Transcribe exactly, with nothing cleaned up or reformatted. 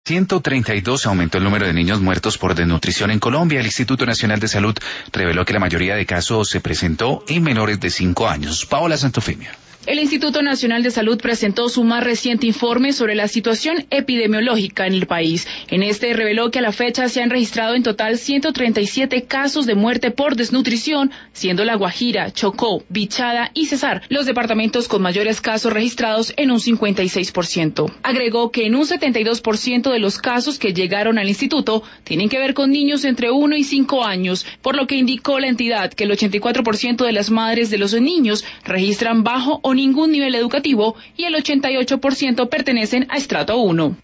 ciento treinta y dos aumentó el número de niños muertos por desnutrición en Colombia. El Instituto Nacional de Salud reveló que la mayoría de casos se presentó en menores de cinco años. Paola Santofimio. El Instituto Nacional de Salud presentó su más reciente informe sobre la situación epidemiológica en el país. En este reveló que a la fecha se han registrado en total ciento treinta y siete casos de muerte por desnutrición, siendo La Guajira, Chocó, Bichada y Cesar los departamentos con mayores casos registrados en un cincuenta y seis por ciento. Agregó que en un setenta y dos por ciento de los casos que llegaron al instituto tienen que ver con niños entre uno y cinco años, por lo que indicó la entidad que el ochenta y cuatro por ciento de las madres de los niños registran bajo o ningún nivel educativo y el ochenta y ocho por ciento pertenecen a estrato uno.